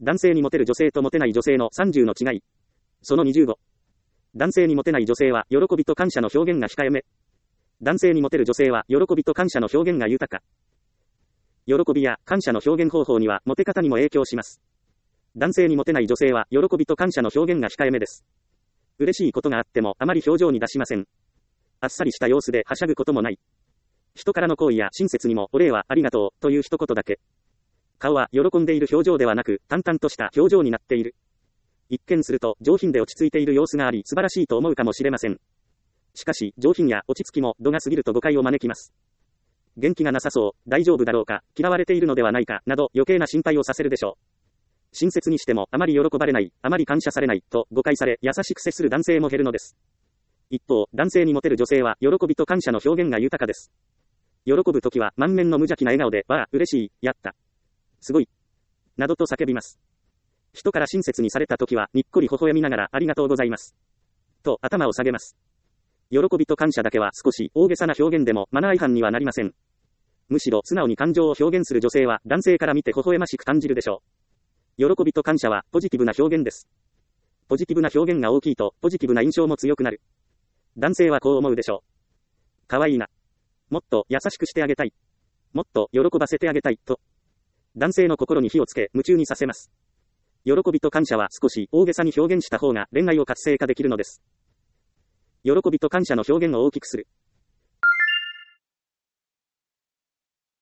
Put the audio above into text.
男性にモテる女性とモテない女性の30の違い。その25。男性にモテない女性は、喜びと感謝の表現が控えめ。男性にモテる女性は、喜びと感謝の表現が豊か。喜びや感謝の表現方法には、モテ方にも影響します。男性にモテない女性は、喜びと感謝の表現が控えめです。嬉しいことがあっても、あまり表情に出しません。あっさりした様子ではしゃぐこともない。人からの好意や親切にも、お礼はありがとう、という一言だけ。顔は喜んでいる表情ではなく、淡々とした表情になっている。一見すると上品で落ち着いている様子があり素晴らしいと思うかもしれません。しかし、上品や落ち着きも度が過ぎると誤解を招きます。元気がなさそう、大丈夫だろうか、嫌われているのではないか、など余計な心配をさせるでしょう。親切にしてもあまり喜ばれない、あまり感謝されない、と誤解され優しく接する男性も減るのです。一方、男性にモテる女性は喜びと感謝の表現が豊かです。喜ぶときは満面の無邪気な笑顔で、わあ、嬉しい、やった。すごい。などと叫びます。人から親切にされたときは、にっこり微笑みながら、ありがとうございます。と、頭を下げます。喜びと感謝だけは少し大げさな表現でもマナー違反にはなりません。むしろ素直に感情を表現する女性は、男性から見て微笑ましく感じるでしょう。喜びと感謝は、ポジティブな表現です。ポジティブな表現が大きいと、ポジティブな印象も強くなる。男性はこう思うでしょう。かわいいな。もっと優しくしてあげたい。もっと喜ばせてあげたい、と。男性の心に火をつけ、夢中にさせます。喜びと感謝は少し大げさに表現した方が恋愛を活性化できるのです。喜びと感謝の表現を大きくする。